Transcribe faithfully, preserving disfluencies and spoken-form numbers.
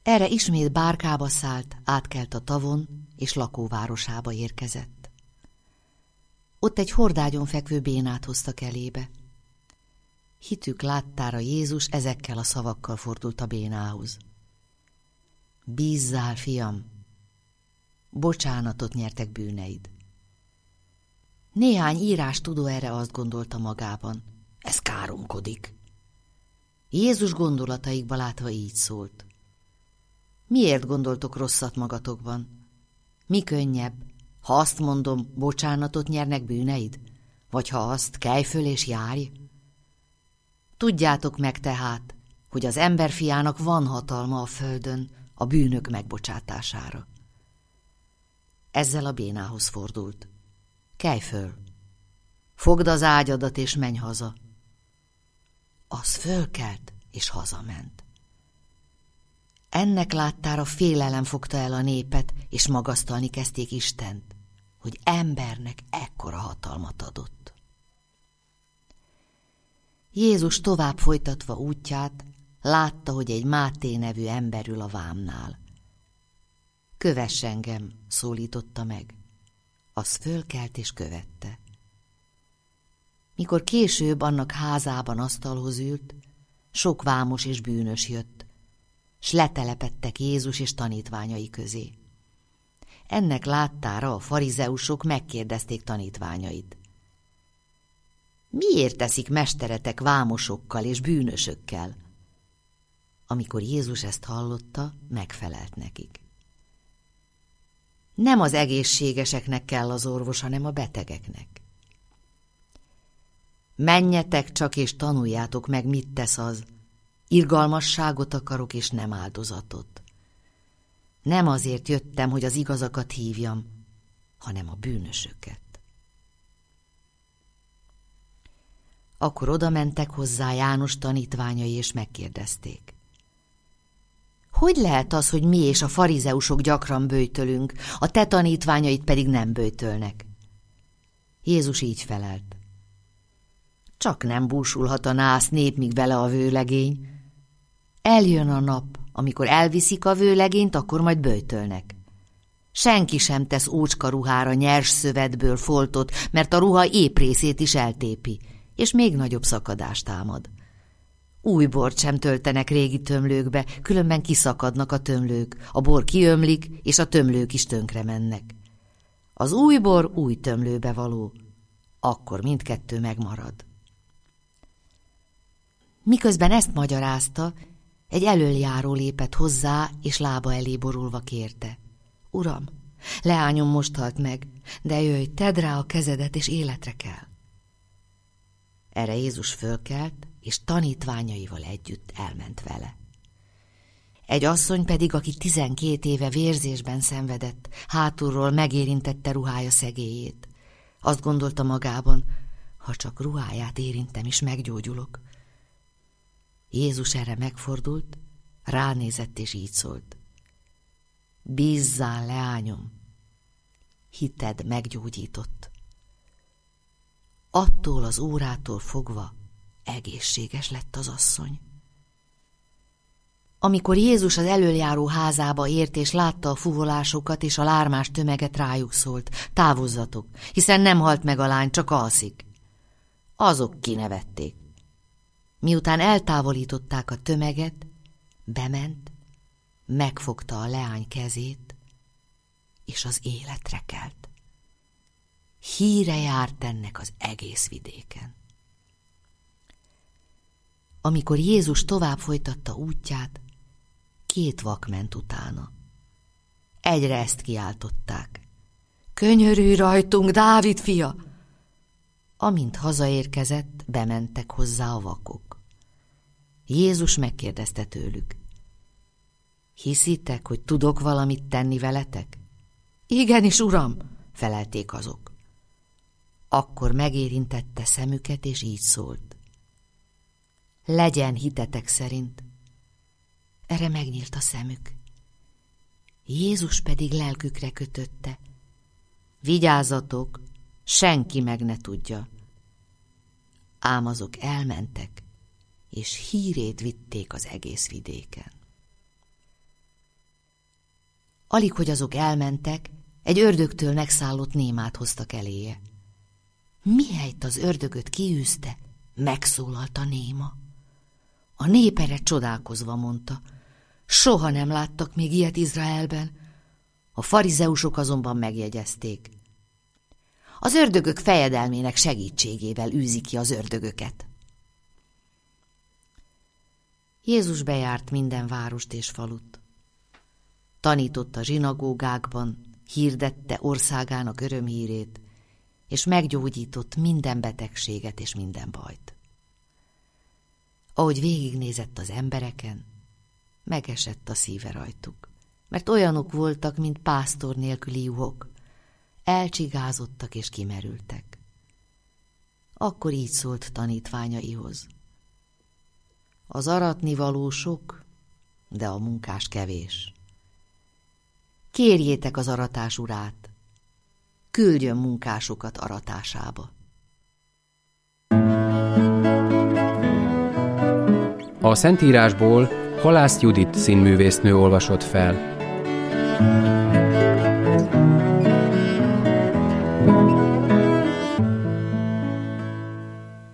Erre ismét bárkába szállt, átkelt a tavon, és lakóvárosába érkezett. Ott egy hordágyon fekvő bénát hoztak elébe. Hitük láttára Jézus ezekkel a szavakkal fordult a bénához. Bízzál, fiam, bocsánatot nyertek bűneid. Néhány írástudó erre azt gondolta magában, ez káromkodik. Jézus gondolataikba látva így szólt. Miért gondoltok rosszat magatokban? Mi könnyebb, ha azt mondom, bocsánatot nyernek bűneid? Vagy ha azt, kelj föl és járj? Tudjátok meg tehát, hogy az emberfiának van hatalma a földön a bűnök megbocsátására. Ezzel a bénához fordult. Kelj föl, fogd az ágyadat és menj haza. Az fölkelt és hazament. Ennek láttára félelem fogta el a népet, és magasztalni kezdték Istent, hogy embernek ekkora hatalmat adott. Jézus tovább folytatva útját, látta, hogy egy Máté nevű ember ül a vámnál. Kövess engem, szólította meg. Az fölkelt és követte. Mikor később annak házában asztalhoz ült, sok vámos és bűnös jött, s letelepedtek Jézus és tanítványai közé. Ennek láttára a farizeusok megkérdezték tanítványait. Miért teszik mesteretek vámosokkal és bűnösökkel? Amikor Jézus ezt hallotta, megfelelt nekik. Nem az egészségeseknek kell az orvos, hanem a betegeknek. Menjetek csak és tanuljátok meg, mit tesz az. Irgalmasságot akarok, és nem áldozatot. Nem azért jöttem, hogy az igazakat hívjam, hanem a bűnösöket. Akkor oda mentek hozzá János tanítványai, és megkérdezték. Hogy lehet az, hogy mi és a farizeusok gyakran böjtölünk, a te tanítványait pedig nem böjtölnek? Jézus így felelt. Csak nem búsulhat a nász nép, míg vele a vőlegény. Eljön a nap, amikor elviszik a vőlegényt, akkor majd böjtölnek. Senki sem tesz ócska ruhára nyers szövetből foltot, mert a ruha épp részét is eltépi, és még nagyobb szakadást támad. Új bort sem töltenek régi tömlőkbe, különben kiszakadnak a tömlők, a bor kiömlik, és a tömlők is tönkre mennek. Az új bor új tömlőbe való, akkor mindkettő megmarad. Miközben ezt magyarázta, egy elöljáró lépett hozzá, és lába elé borulva kérte. Uram, leányom most halt meg, de jöjj, tedd rá a kezedet, és életre kell. Erre Jézus fölkelt, és tanítványaival együtt elment vele. Egy asszony pedig, aki tizenkét éve vérzésben szenvedett, hátulról megérintette ruhája szegélyét. Azt gondolta magában, ha csak ruháját érintem is, meggyógyulok. Jézus erre megfordult, ránézett és így szólt. Bízzál, leányom, hited meggyógyított. Attól az órától fogva egészséges lett az asszony. Amikor Jézus az elöljáró házába ért, és látta a fuvolásokat és a lármás tömeget, rájuk szólt, távozzatok, hiszen nem halt meg a lány, csak alszik. Azok kinevették. Miután eltávolították a tömeget, bement, megfogta a leány kezét, és az életre kelt. Híre járt ennek az egész vidéken. Amikor Jézus tovább folytatta útját, két vak ment utána. Egyre ezt kiáltották. Könyörülj rajtunk, Dávid fia! Amint hazaérkezett, bementek hozzá a vakok. Jézus megkérdezte tőlük. Hiszitek, hogy tudok valamit tenni veletek? Igenis, uram, felelték azok. Akkor megérintette szemüket, és így szólt. Legyen hitetek szerint. Erre megnyílt a szemük. Jézus pedig lelkükre kötötte. Vigyázzatok, senki meg ne tudja. Ám azok elmentek, és hírét vitték az egész vidéken. Alig, hogy azok elmentek, egy ördögtől megszállott némát hoztak eléje. Mihelyt az ördögöt kiűzte, megszólalt a néma. A nép erre csodálkozva mondta, soha nem láttak még ilyet Izraelben. A farizeusok azonban megjegyezték. Az ördögök fejedelmének segítségével űzi ki az ördögöket. Jézus bejárt minden várost és falut. Tanított a zsinagógákban, hirdette országának örömhírét, és meggyógyított minden betegséget és minden bajt. Ahogy végignézett az embereken, megesett a szíve rajtuk, mert olyanok voltak, mint pásztor nélküli juhok, elcsigázottak és kimerültek. Akkor így szólt tanítványaihoz. Az aratnivaló sok, de a munkás kevés. Kérjétek az aratás urát, küldjön munkásokat aratásába. A Szentírásból Halász Judit színművésznő olvasott fel.